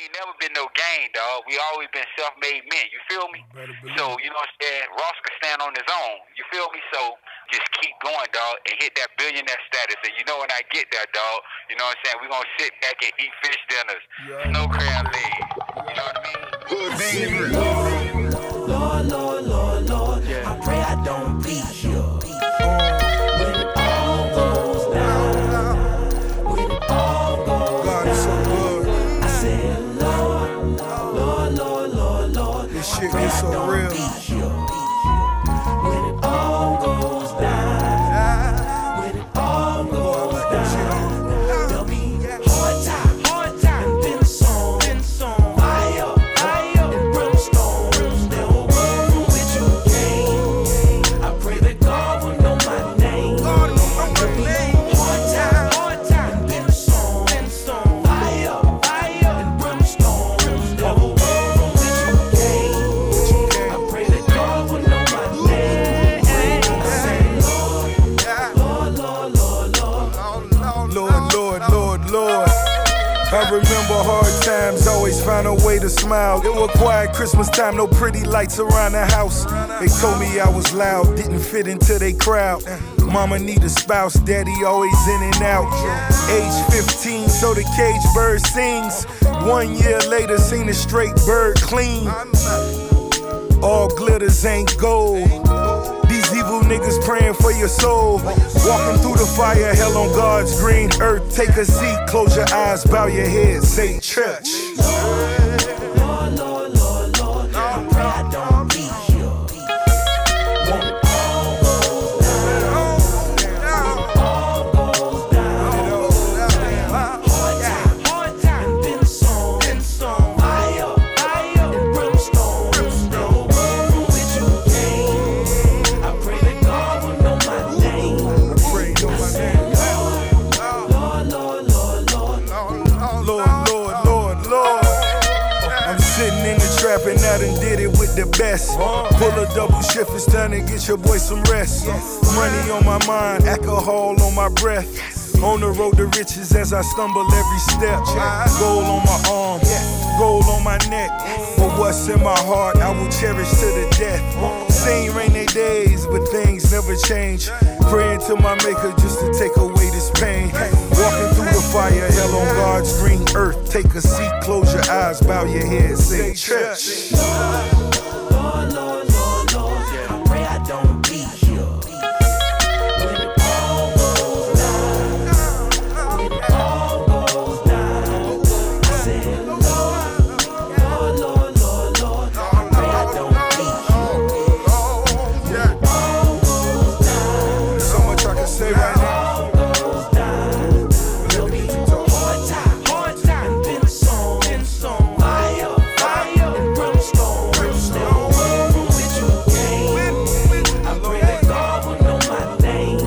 ain't never been no gang, dog. We always been self-made men. You feel me? So, you know what I'm saying? Ross can stand on his own. You feel me? So just keep going, dog, and hit that billionaire status. And you know when I get there, dog, you know what I'm saying? We're going to sit back and eat fish dinners, snow crab legs. You know what I mean? Good dangerous. Lord, I pray I don't be here. When it all goes down, when it all goes God is so good. I said, Lord, This shit gets so real. when it all goes down, when it all goes down, there'll be hard time, and then some fire, and brimstone. There won't be room with you again. I pray that God will know my name. There'll be hard time, and then some fire, and brimstone. There won't be room with you again. I pray that God will know my name. I say, Lord. I remember hard times, always found a way to smile. It was quiet Christmas time, no pretty lights around the house. They told me I was loud, didn't fit into their crowd. Mama need a spouse, daddy always in and out. Age 15, so the cage bird sings. 1 year later, seen a straight bird clean. All glitters ain't gold. These evil niggas praying for your soul. Walking through the fire, hell on God's green earth. Take a seat, close your eyes, bow your head, say church. Lord, I pray I don't be here. When it all goes down, all goes down. Hard time, and then some fire, and brimstone. There won't be room with you again. I pray that God will know my name. Lord. I'm sitting in the trap and I done did it with the best. Pull a double shift, it's time to get your boy some rest. Money on my mind, alcohol on my breath. On the road to riches as I stumble every step. Gold on my arm, gold on my neck. For what's in my heart, I will cherish to the death. Same rainy days, but things never change. Praying to my maker just to take away this pain. Walking through the fire, hell on God's green earth. Take a seat, close your eyes, bow your head, say church. Lord, I pray I don't be here. When it all goes down, when it all goes down, I said, Lord, I pray I don't be here. When it all goes down, So much I can say right now. all goes down, there'll be hard time, and then some fire, and brimstone. There won't be room with you again. I pray that God will know my name.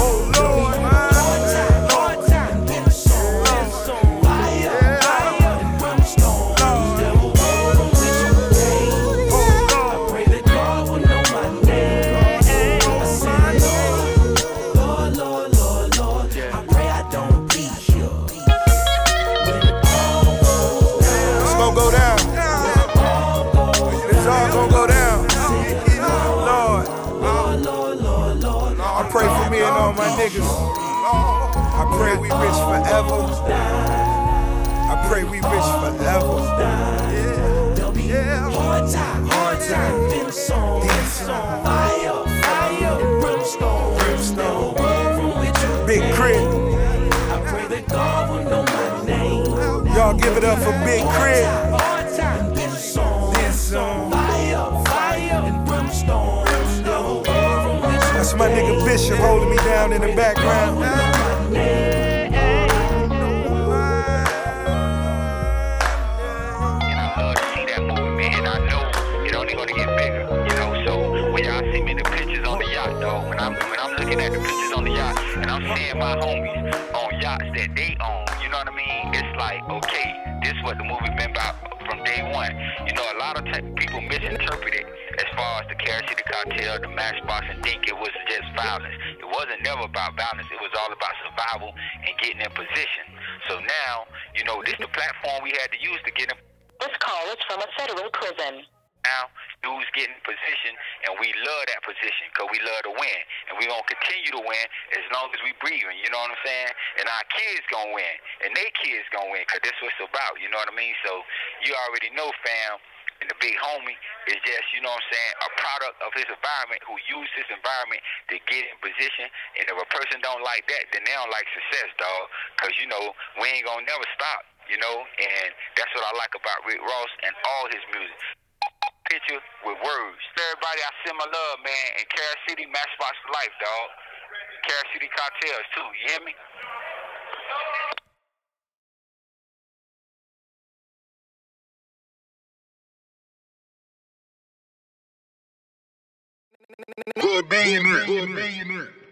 Hard time, and then some fire, and brimstone. There won't be room with you again. I pray that God will know my name. I said, Lord, I pray I don't be here. When it all goes down, It's gonna go down. It's all gonna go down. Lord, I pray for me and all my niggas. I pray we rich forever. I pray we rich forever. there'll be hard time, then some fire, and brimstone. There won't be room with you. Big Crit. I pray that God will know my name. Y'all give it up for Big Crit. Hard time, then some fire, and brimstone. There won't be room with you. That's my nigga Bishop holding me down in the background. My name. And I love to see that movie, man. And I know it only gonna get bigger, you know. So when y'all see me in the pictures on the yacht, dog, when I'm looking at the pictures on the yacht, and I'm seeing my homies on yachts that they own, you know what I mean? It's like, okay, this is what the movie been about from day one. You know, a lot of people misinterpret it as far as the Carol City Cartel, the Matchbox, and think it was just violence. It wasn't never about violence. It was all about survival and getting in position. So now, you know, this the platform we had to use to get in This call is from a federal prison. Now, dudes getting position, and we love that position because we love to win. And we're going to continue to win as long as we breathing, you know what I'm saying? And our kids going to win, and their kids going to win because that's what it's about, you know what I mean? So you already know, fam, and the big homie is just, you know what I'm saying, a product of his environment who used his environment to get in position. And if a person don't like that, then they don't like success, dog, because, you know, we ain't going to never stop, you know? And that's what I like about Rick Ross and all his music. Picture with words. Everybody, I send my love, man. And Carol City, Matchbox for life, dog. Carol City Cocktails, too. You hear me? Good being there.